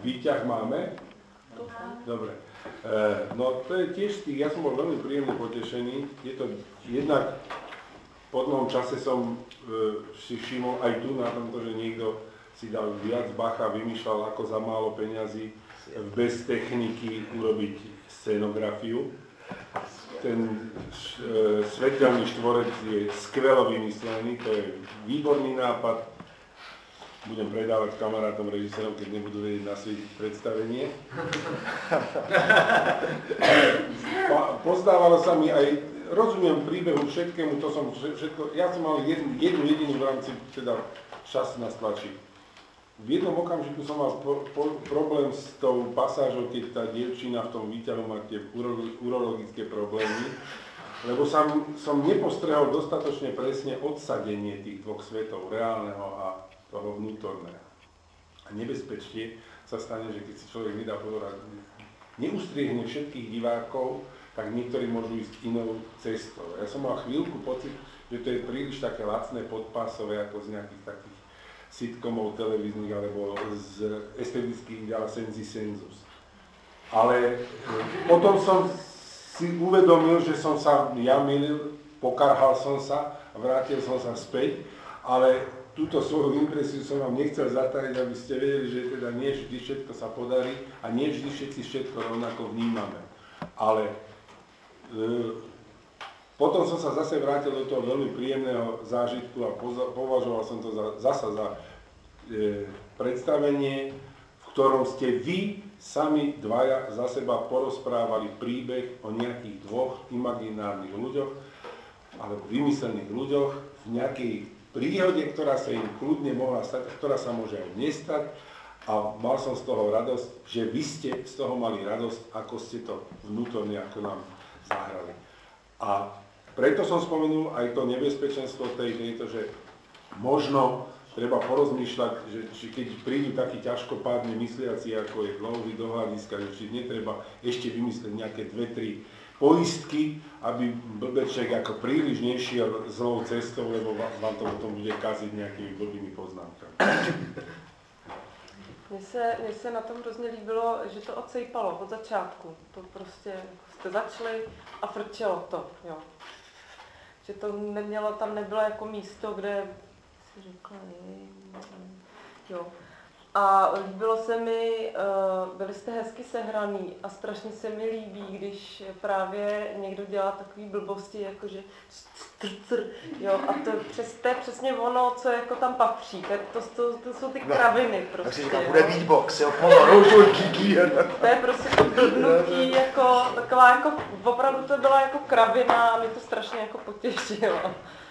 výťah máme? Dobre. No to je tiež ja som bol veľmi príjemne potešený. Je to jednak po dlhom čase som si všimol aj tu na tomto, že niekto si dal viac bacha, vymýšľal ako za málo peňazí bez techniky urobiť scenografiu. Ten svetelný štvorec je skvelo vymyslený, to je výborný nápad. Budem predávať kamarátom, režisérom, keď nebudú vedieť nasvietiť predstavenie. Pozdávalo sa mi aj, rozumiem príbehu všetkému, to som všetko, ja som mal jednu jedinú v rámci, teda čas na stlačí. V jednom okamžiku som mal problém s tou pasážou, keď tá dievčina v tom výťahu má tie urologické problémy, lebo som nepostrehol dostatočne presne odsadenie tých dvoch svetov, reálneho a toho vnútorného. A nebezpečne sa stane, že keď si človek nedá pozor a neustriehne všetkých divákov, tak niektorí môžu ísť inou cestou. Ja som mal chvíľku pocit, že to je príliš také lacné podpásové, ako z nejakých takých sitcomov televíznych, alebo z estetických ďalej sensi sensus. Ale potom som si uvedomil, že som sa ja mýlil, pokarhal som sa a vrátil som sa späť, ale túto svoju impresiu som vám nechcel zatajiť, aby ste vedeli, že teda nie vždy všetko sa podarí a nie vždy všetci všetko rovnako vnímame. Ale potom som sa zase vrátil do toho veľmi príjemného zážitku a považoval som to zasa za predstavenie, v ktorom ste vy sami dvaja za seba porozprávali príbeh o nejakých dvoch imaginárnych ľuďoch alebo vymyslených ľuďoch v nejakej príhode, ktorá sa im kľudne mohla stať, ktorá sa môže aj nestať a mal som z toho radosť, že vy ste z toho mali radosť, ako ste to vnútorne, ako nám zahrali. A preto som spomenul aj to nebezpečenstvo tejto, že možno treba porozmýšľať, že keď prídu takí ťažkopádne mysliaci, ako je dlouhý do hľadiska, že či netreba ešte vymyslieť nejaké 2-3 poistky, aby blbeček ako príliš nešiel zlou cestou, lebo vám to potom bude kaziť nejakými blbými poznámkami. Mně se na tom hrozně líbilo, že to odsejpalo od začátku. To prostě jste začali a frčelo to, jo. Že to nemělo, tam nebylo jako místo, kde si řekla, jo. A líbilo se mi, byli jste hezky sehraný a strašně se mi líbí, když právě někdo dělá takové blbosti, jakože jo, a to je přesně ono, co jako tam patří, to jsou ty kraviny prostě. Tak si říkám, bude beatbox, jo, pozor, to je prostě to blbnutí, jako taková jako, opravdu to byla jako kravina a mě to strašně jako potěšilo.